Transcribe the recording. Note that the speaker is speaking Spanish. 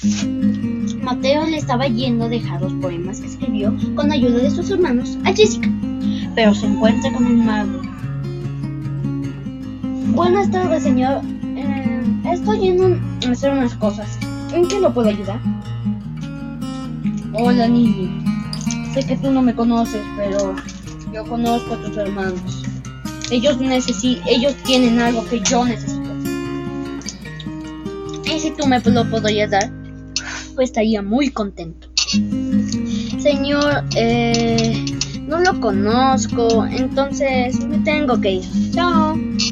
Mateo le estaba yendo a dejar los poemas que escribió con ayuda de sus hermanos a Jessica, pero se encuentra con el mago. Buenas tardes, señor. Estoy yendo a hacer unas cosas. ¿En qué lo puedo ayudar? Hola, niño. Sé que tú no me conoces, pero yo conozco a tus hermanos. Ellos tienen algo que yo necesito. Y si tú me lo podrías dar, pues estaría muy contento. Señor, no lo conozco, entonces me tengo que ir. Chao.